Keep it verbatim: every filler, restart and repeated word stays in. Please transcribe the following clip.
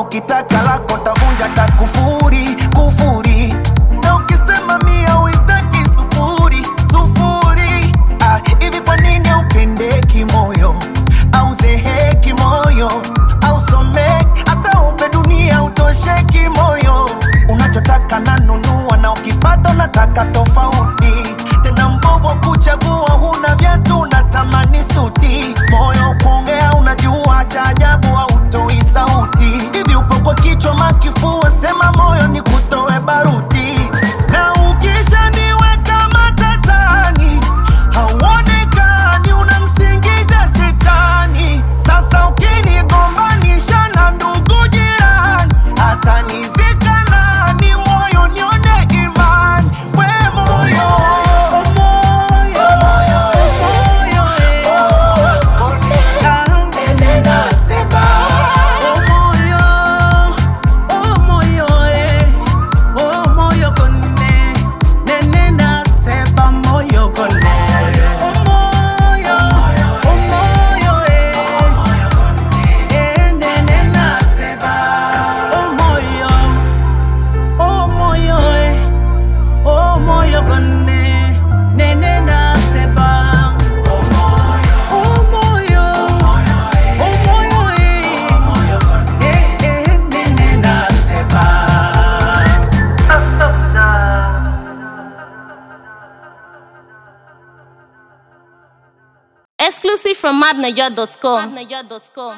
ukitaka lako tavunja takufuri kufuri. Na ukisema mia uitaki sufuri sufuri. Ah, hivi kwa nini upendeki moyo au zeheki moyo au someki hata upe dunia utosheki moyo. Unachotaka nanunua na ukipata unataka tofauti. Tena mbovu kuchagua huna viatu unatamani suti. Moyo kuongea unajua cha ajabu hautoi sauti. Hivi upo kwa kichwa makifua sema moyo ni kutoe baruti. Na ukisha niweka matatani hauonekani unamsingiza shetani. Sasa ukinigombanisha na ndugu jirani hata nizika nani moyo nione imani. We moyo exclusive from mad naija dot com.